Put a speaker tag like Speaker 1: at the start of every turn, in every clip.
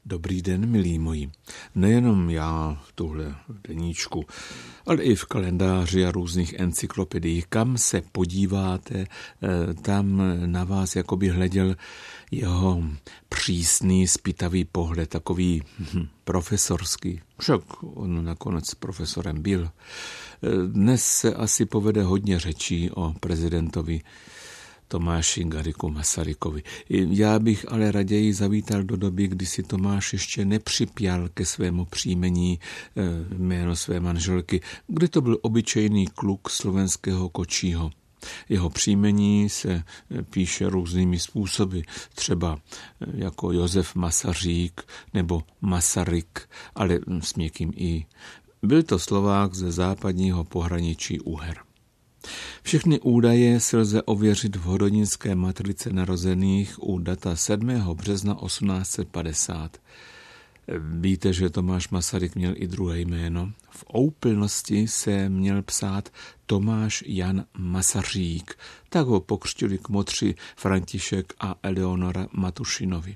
Speaker 1: Dobrý den, milí moji. Nejenom já v tuhle deníčku, ale i v kalendáři a různých encyklopediích. Kam se podíváte, tam na vás jakoby hleděl jeho přísný, zpytavý pohled, takový profesorský. Však on nakonec profesorem byl. Dnes se asi povede hodně řečí o prezidentovi Tomáši Garrigu Masarykovi. Já bych ale raději zavítal do doby, kdy si Tomáš ještě nepřipjal ke svému příjmení jméno své manželky, kdy to byl obyčejný kluk slovenského Kočího. Jeho příjmení se píše různými způsoby, třeba jako Josef Masařík nebo Masaryk, ale s měkkým i. Byl to Slovák ze západního pohraničí Uher. Všechny údaje si lze ověřit v hodonínské matrice narozených u data 7. března 1850. Víte, že Tomáš Masaryk měl i druhé jméno. V úplnosti se měl psát Tomáš Jan Masařík. Tak ho pokřtili kmotři František a Eleonora Matušinovi.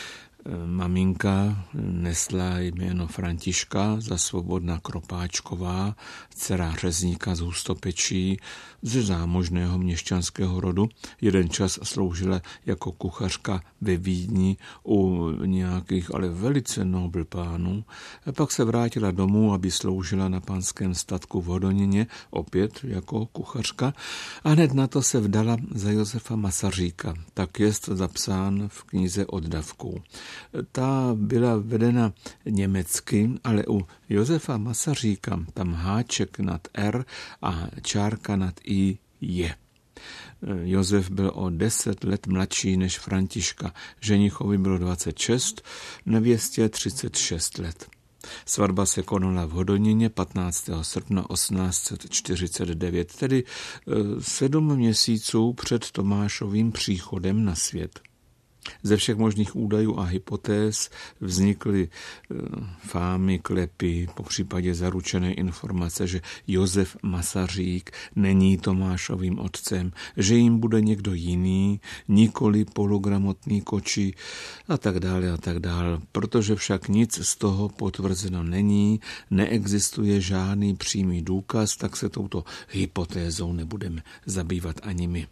Speaker 1: Maminka nesla jméno Františka za Svobodna Kropáčková, dcera řezníka z Hustopečí, ze zámožného měšťanského rodu. Jeden čas sloužila jako kuchařka ve Vídni u nějakých, ale velice nobl pánů. Pak se vrátila domů, aby sloužila na panském statku v Hodoníně, opět jako kuchařka, a hned na to se vdala za Josefa Masaříka, tak jest zapsán v knize Oddavků. Ta byla vedena německy, ale u Josefa Masaříka tam háček nad R a čárka nad I je. Josef byl o 10 let mladší než Františka. Ženichovi bylo 26, nevěstě 36 let. Svatba se konala v Hodoníně 15. srpna 1849, tedy 7 měsíců před Tomášovým příchodem na svět. Ze všech možných údajů a hypotéz vznikly fámy, klepy, popřípadě zaručené informace, že Josef Masařík není Tomášovým otcem, že jim bude někdo jiný, nikoli pologramotný Kočí a tak dále. Protože však nic z toho potvrzeno není, neexistuje žádný přímý důkaz, tak se touto hypotézou nebudeme zabývat ani my.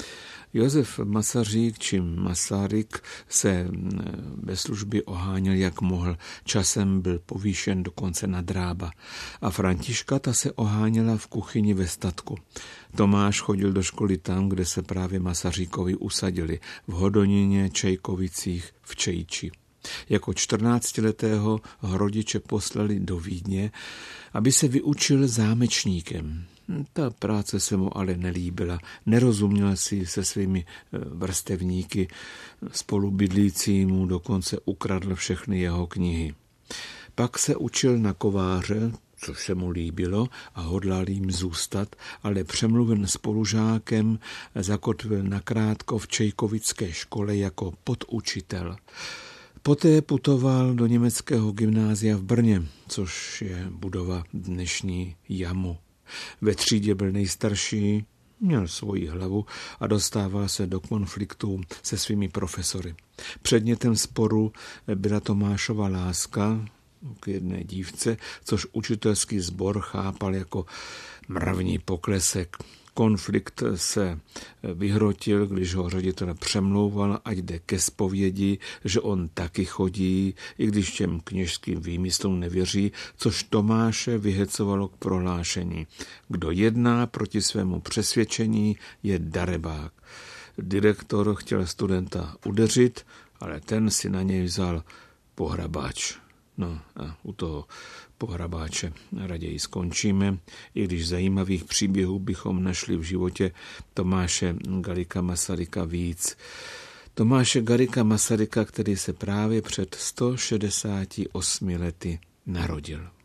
Speaker 1: Josef Masařík či Masaryk se ve službě oháněl, jak mohl. Časem byl povýšen dokonce na drába. A Františka ta se oháněla v kuchyni ve statku. Tomáš chodil do školy tam, kde se právě Masaříkovi usadili, v Hodoníně, Čejkovicích, v Čejči. Jako 14letého ho rodiče poslali do Vídně, aby se vyučil zámečníkem. Ta práce se mu ale nelíbila. Nerozuměl si se svými vrstevníky, spolubydlícímu dokonce ukradl všechny jeho knihy. Pak se učil na kováře, což se mu líbilo a hodlal jim zůstat, ale přemluven spolužákem zakotvil nakrátko v Čejkovické škole jako podučitel. Poté putoval do německého gymnázia v Brně, což je budova dnešní JAMu. Ve třídě byl nejstarší, měl svoji hlavu a dostával se do konfliktů se svými profesory. Předmětem sporu byla Tomášova láska k jedné dívce, což učitelský sbor chápal jako mravní poklesek. Konflikt se vyhrotil, když ho ředitel přemlouval, ať jde ke zpovědi, že on taky chodí, i když těm kněžským výmyslům nevěří, což Tomáše vyhecovalo k prohlášení. Kdo jedná proti svému přesvědčení, je darebák. Direktor chtěl studenta udeřit, ale ten si na něj vzal pohrabáč. No a u toho pohrabáče raději skončíme, i když zajímavých příběhů bychom našli v životě Tomáše Garriga Masaryka víc. Tomáše Garriga Masaryka, který se právě před 168 lety narodil.